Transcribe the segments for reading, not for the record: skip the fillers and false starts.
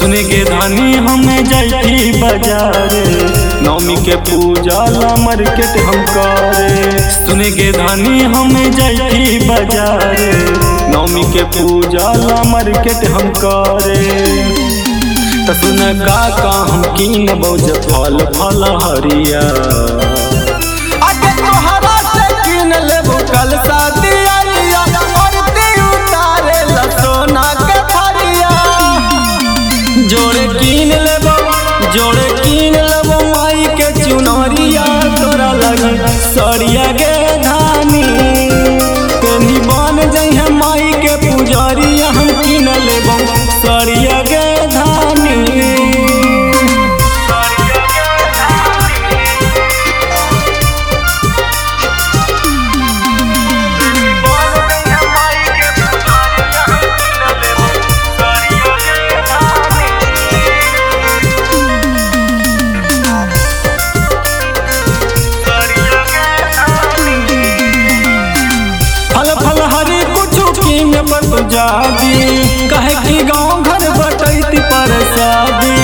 सुने के धानी हमें जाई बाजारे, नौमी के पूजा ला मार्केट हम करे। सुने के धानी हमें जाई बाजारे, नौमी के पूजा ला मार्केट हम करे। त सुन काका हम कीन बौज फल फल हरिया, आगे तोहरा से कीन लेबो कल शादी आलिया, और ती उतारे ला सोना के थरिया। जोड़े कीन लेबो माई के चुनरिया, तोरा लगी सरिया गे धानी, कहीं बन जाइए माई के पुजारिया। हम कीन लेबो सरिया गे धानी। जादी कहे कि गाँव घर बटैती पर शादी,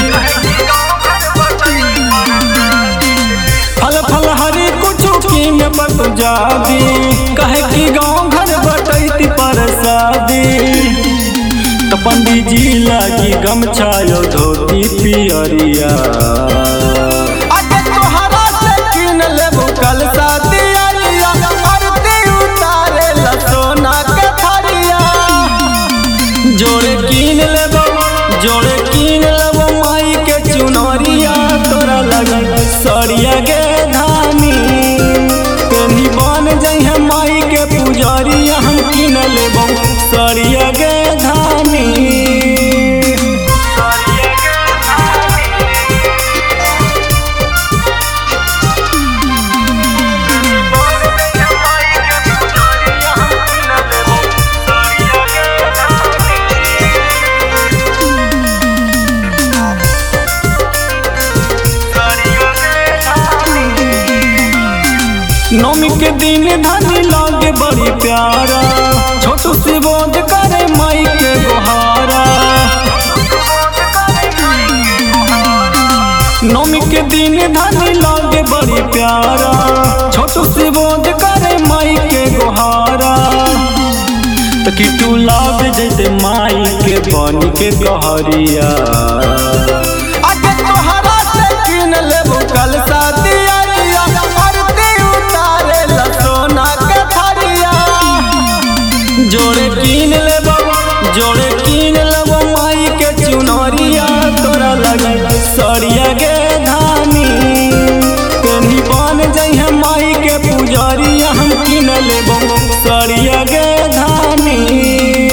फल फल हरी कुछ की में बट जादी, कहे कि गाँव घर बटैती पर शादी। तो पंडित जी लागी गमछा धोती पियरिया, आगे तोहरा से कीन लेबो कल शादी आलिया, और ती उतारे ला सोना के थरिया। जोड़े कीन लेबो माई के चुनरिया, तोरा लगी सरिया गे धानी, कहीं बन जाइए माई के पुजारिया। हम कीन लेबो सरिया गे धानी। नौमी के दिन धानी लागे बड़ी प्यारा, छोटू से बोझ करे माई के गोहारा। नौमी के दिन धानी लागे बड़ी प्यारा, छोटू से बोझ करे माई के गोहारा। तो किटू लाभ जैसे माई के बन के कहरिया, आगे तोहरा से कीन लेबो कल शादी आलिया, और ती उतारे ला सोना के थरिया। जोड़े कीन लेबो माई के चुनरिया, तोरा लगी सरिया गे धानी, कहीं बन जाइए माई के पुजारिया। हम कीन लेबो सरिया गे धानी।